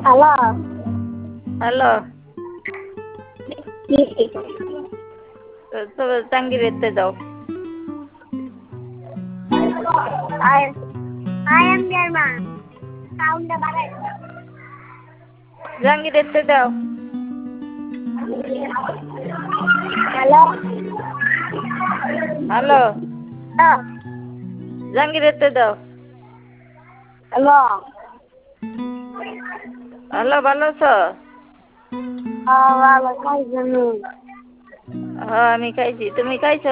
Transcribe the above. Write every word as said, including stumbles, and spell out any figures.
Hello. Hello. কি? তো জাঙ্গির এতে দাও। I I am your mom. Sound বাড়াই। জাঙ্গির এতে দাও। হ্যালো। হ্যালো। হ্যাঁ। জাঙ্গির এতে দাও। হ্যালো। হ্যালো, ভালো আছো? হ্যাঁ ভালো, খাইছো নি? হ্যাঁ আমি খাইছি, তুমি খাইছো?